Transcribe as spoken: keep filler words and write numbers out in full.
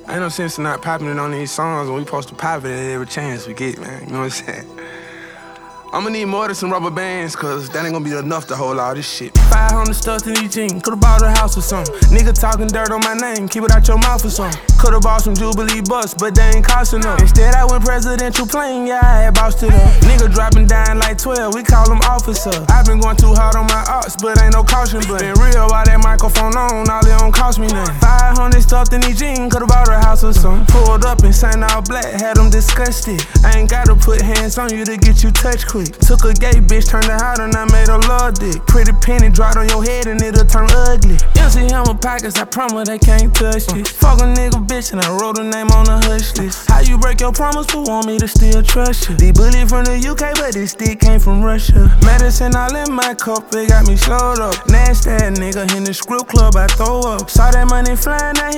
Ain't no sense in not popping it on these songs when we supposed to pop it at every chance we get, man. You know what I'm saying? I'ma need more than some rubber bands, cause that ain't gonna be enough to hold all this shit. five hundred stuff in each jean, could've bought a house or something. Nigga talking dirt on my name, keep it out your mouth or something. Could've bought some Jubilee bus, but they ain't cost enough. Instead I went presidential plane, yeah, I had bossed it up. Nigga dropping down like twelve, we call him officer. I been going too hard on my ops, but ain't no caution button. Been real while that microphone on, all it don't cost me nothing. five hundred stuff in each jean, could've bought a house or something. Pulled up in Saint All Black, had them disgusted. I ain't gotta put hands on you to get you touched quick. Took a gay bitch, turned her out and I made her love dick. Pretty penny dropped on your head and it'll turn ugly. M C Hammer pockets, I promise they can't touch this. Fuck a nigga bitch and I wrote her name on the hush list. How you break your promise but want me to still trust you? These bullies from the U K but this stick came from Russia. Medicine all in my cup, it got me slowed up. Nasty ass nigga in the script club, I throw up. Saw that money flying, now he